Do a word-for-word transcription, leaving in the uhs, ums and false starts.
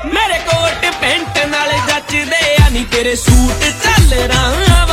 ਮੇਰੇ coat pant ਨਾਲ ਜੱਚਦੇ ਆ ਨੀ ਤੇਰੇ ਸੂਟ ਚੱਲ ਰਾਂ